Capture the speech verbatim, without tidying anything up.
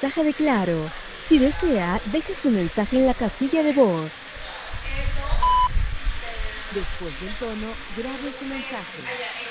mensaje de Claro. Si desea, deje su mensaje en la casilla de voz. Después del tono, grabe su mensaje.